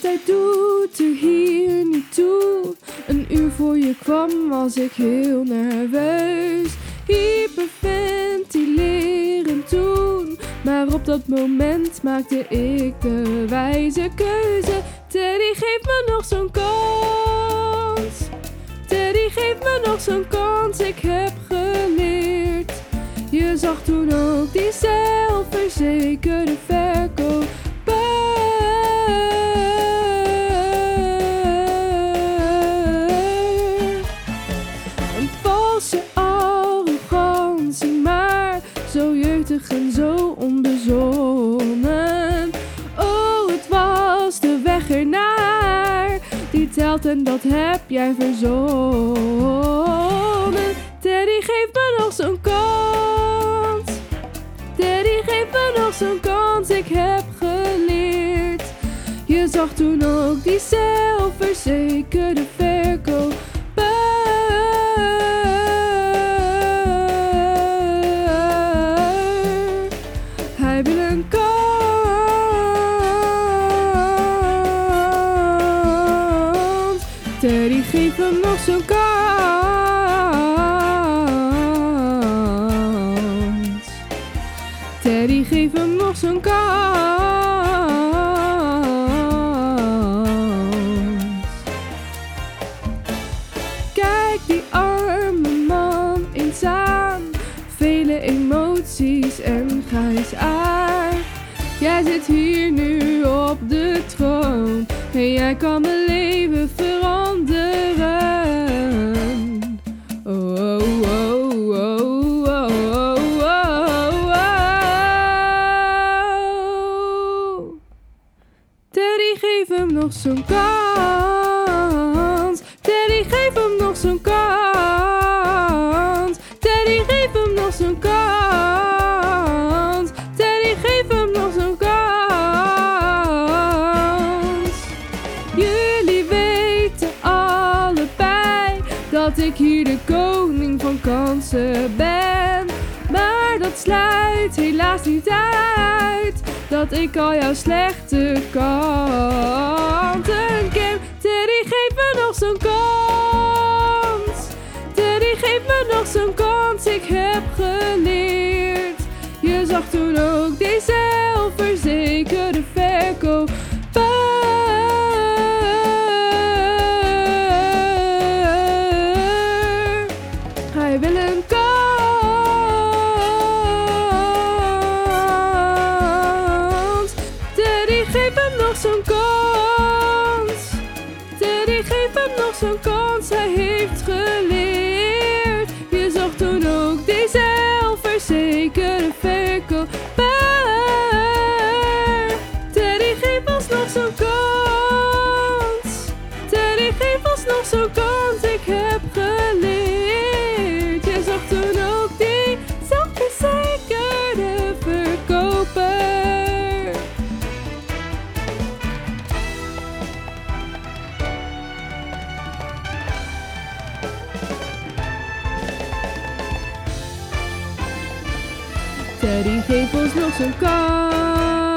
tijd doet er hier niet toe. Een uur voor je kwam was ik heel nerveus. Hyperventilerend toen. Maar op dat moment maakte ik de wijze keuze. Teddy, geef me nog zo'n kans. Teddy, geef me nog zo'n kans. Ik heb geleerd. Je zag toen ook die zelfverzekerde verkoper. Een valse arrogantie, maar zo jeugdig en zo onbezonnen. Oh, het was de weg ernaar die telt en dat heb jij verzonnen. Teddy, geef me nog zo'n kans. Teddy, geef me nog zo'n kans. Ik heb geleerd. Je zag toen ook die zelfverzekerde verkoper. Hij wil een kans. Teddy, geef hem nog zo'n kans. Teddy, geef hem nog zo'n kans. Kijk die arme man eens aan. Vele emoties en grijs haar. Jij zit hier nu op de troon en jij kan mijn leven veranderen. Oh, oh, oh, oh, oh, oh, oh, oh. Teddy, geef hem nog zo'n kans. Teddy, geef hem nog zo'n kans. Teddy, geef hem nog zo'n kans. Teddy, geef hem nog zo'n kans. Jullie weten allebei dat ik hier de koning van kansen ben. Maar dat sluit helaas niet uit dat ik al jouw slechte kanten ken. Teddy, geef me nog zo'n kans. Teddy, geef me nog zo'n kans. Ik heb geleerd. Je zag toen ook die zelfverzekerde verkoper. Hij wil een kans. Teddy, geef hem nog zo'n kans. Teddy, geef hem nog zo'n kans. Hij heeft geleerd. Je zag toen ook die zelfverzekerde verkoper. Teddy, geef ons nog zo'n kans. Teddy, geef ons nog zo'n kans. Ik heb geleerd. Je zag toen ook die zelfverzekerde verkoper. Teddy, geef ons nog zo'n kans.